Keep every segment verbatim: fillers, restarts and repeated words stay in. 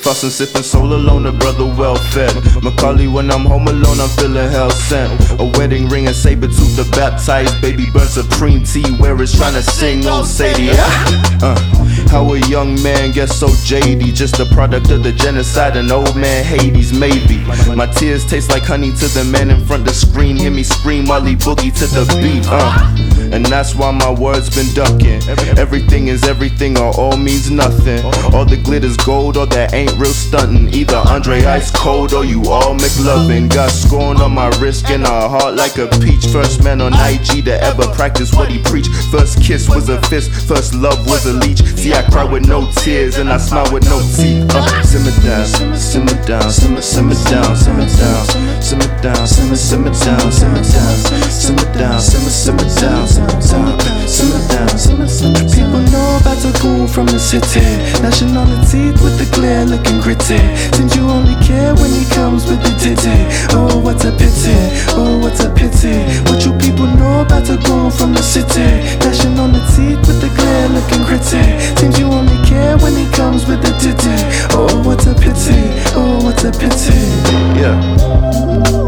Frostin' sippin' soul alone, a brother well fed. Macaulay when I'm home alone, I'm feeling hell sent. A wedding ring and saber tooth to baptize. Baby burn supreme tea where it's tryna sing old Sadie. uh, How a young man gets so jaded, just a product of the genocide and old man Hades maybe. My tears taste like honey to the man in front the screen. Hear me scream while he boogie to the beat. uh. And that's why my words been ducking. Everything is everything or all means nothing. All the glitter's gold or that ain't real stuntin'. Either Andre Ice Cold or you all McLovin. Got scorn on my wrist and a heart like a peach. First man on I G to ever practice what he preach. First kiss was a fist, first love was a leech. See I cry with no tears and I smile with no teeth. uh, Simmer down, simmer down, simmer, simmer down, simmer down, simmer down, simmer, simmer down, simmer down, simmer down, simmer, simmer down, simmer down, simmer down, simmer, simmer down. People know about the cool from the city, gnashing on the teeth with the glare looking gritty. Seems you only care when he comes with the ditty. Oh what a pity, oh what a pity. What you people know about the cool from the city, gnashing on the teeth with the glare looking gritty. Seems you only care when he comes with the ditty. Oh what a pity, oh what a pity. Yeah.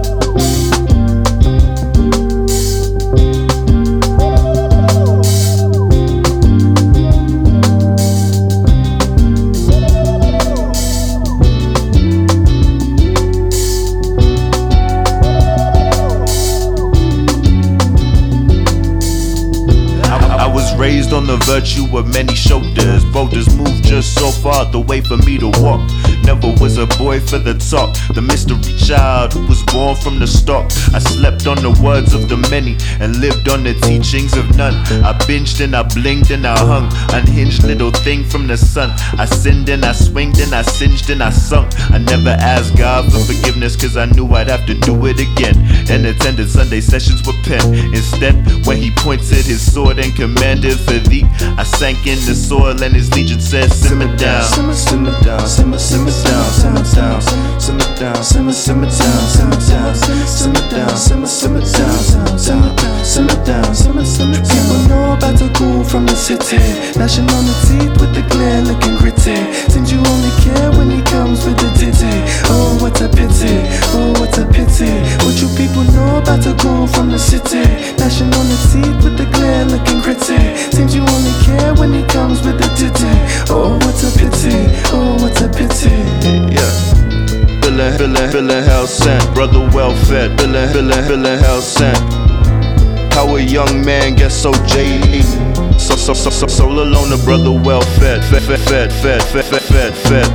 Raised on the virtue of many shoulders. Boulders move just so far the way for me to walk. Never was a boy for the talk. The mystery child who was born from the stalk. I slept on the words of the many and lived on the teachings of none. I binged and I blinked and I hung. Unhinged little thing from the sun. I sinned and I swinged and I singed and I sunk. I never asked God for forgiveness cause I knew I'd have to do it again. And attended Sunday sessions with pen. Instead when he pointed his sword and commanded for thee, I sank in the soil and his legion said simmer down. Simmer, simmer down, simmer, simmer down, simmer down, simmer down, simmer, simmer down, simmer down, simmer down, simmer, simmer down, simmer down, simmer down, simmer, simmer down. People know about the cool from the city, gnashing on the teeth with the glare looking gritty. Seems you only care when he comes with the ditty. Oh what a pity, oh what a pity. What you people know about the cool from the city, gnashing on the teeth with the glare looking gritty. Seems you only care when he comes with the ditty. Oh what a pity, oh what a pity. Yeah. Feelin', feelin', feelin' hell sent. Brother well fed. Feelin', feelin', feelin' hell sent. How a young man gets so jaded. So, so, so, so, soul alone, a brother well fed. Fed, fed, fed, fed, fed, fed, fed,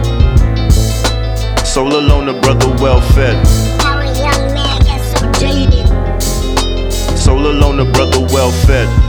fed. Soul alone, a brother well fed. How a young man gets so jaded. Soul alone, a brother well fed.